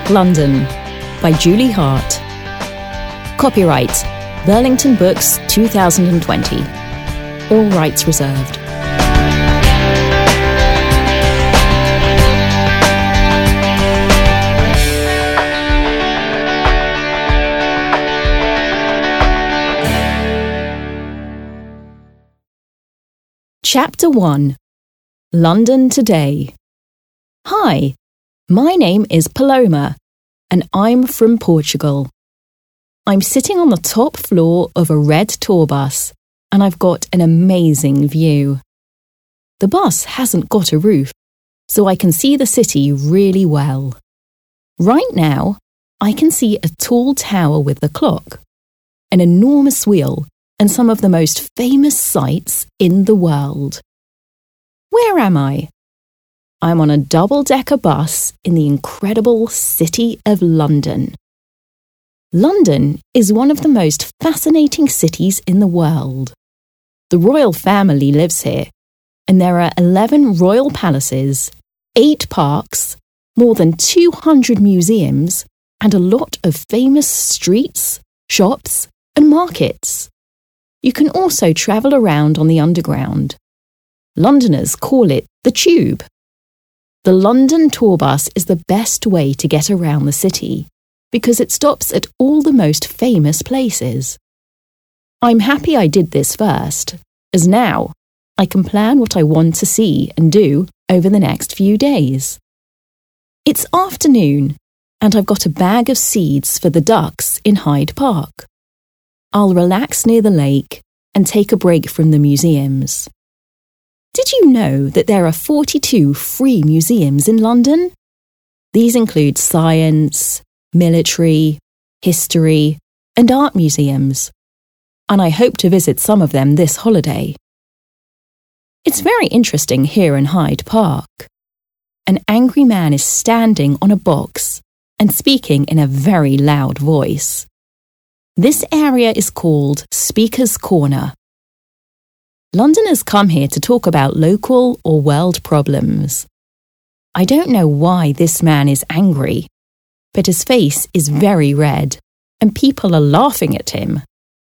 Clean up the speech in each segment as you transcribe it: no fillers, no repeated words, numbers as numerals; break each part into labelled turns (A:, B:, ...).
A: London by Julie Hart. Copyright Burlington Books 2020. All rights reserved. Chapter 1. London Today. Hi, my name is Paloma, and I'm from Portugal. I'm sitting on the top floor of a red tour bus, and I've got an amazing view. The bus hasn't got a roof, so I can see the city really well. Right now, I can see a tall tower with a clock, an enormous wheel, and some of the most famous sights in the world. Where am I? I'm on a double-decker bus in the incredible city of London. London is one of the most fascinating cities in the world. The royal family lives here, and there are 11 royal palaces, 8 parks, more than 200 museums, and a lot of famous streets, shops, and markets. You can also travel around on the Underground. Londoners call it the Tube. The London tour bus is the best way to get around the city because it stops at all the most famous places. I'm happy I did this first, as now I can plan what I want to see and do over the next few days. It's afternoon, and I've got a bag of seeds for the ducks in Hyde Park. I'll relax near the lake and take a break from the museums. Did you know that there are 42 free museums in London? These include science, military, history, and art museums, and I hope to visit some of them this holiday. It's very interesting here in Hyde Park. An angry man is standing on a box and speaking in a very loud voice. This area is called Speaker's Corner. Londoners come here to talk about local or world problems. I don't know why this man is angry, but his face is very red and people are laughing at him.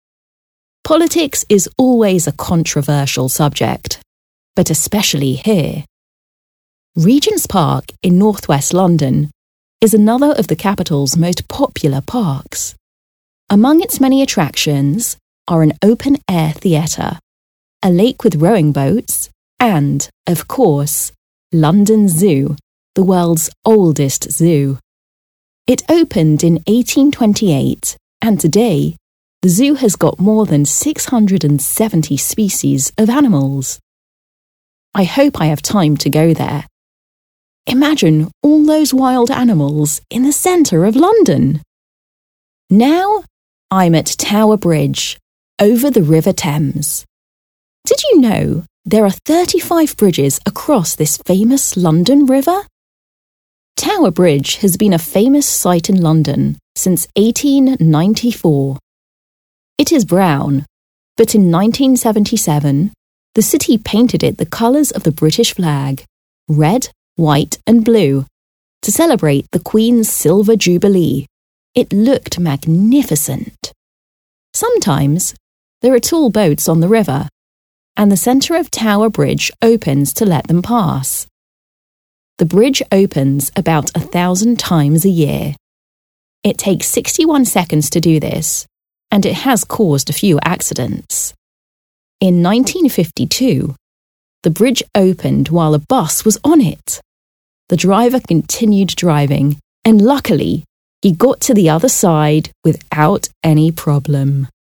A: Politics is always a controversial subject, but especially here. Regent's Park in northwest London is another of the capital's most popular parks. Among its many attractions are an open-air theatre, a lake with rowing boats, and, of course, London Zoo, the world's oldest zoo. It opened in 1828, and today, the zoo has got more than 670 species of animals. I hope I have time to go there. Imagine all those wild animals in the centre of London. Now, I'm at Tower Bridge, over the River Thames. Did you know there are 35 bridges across this famous London River? Tower Bridge has been a famous sight in London since 1894. It is brown, but in 1977, the city painted it the colours of the British flag, red, white and blue, to celebrate the Queen's Silver Jubilee. It looked magnificent. Sometimes there are tall boats on the river, and the centre of Tower Bridge opens to let them pass. The bridge opens about 1,000 times a year. It takes 61 seconds to do this, and it has caused a few accidents. In 1952, the bridge opened while a bus was on it. The driver continued driving, and luckily, he got to the other side without any problem.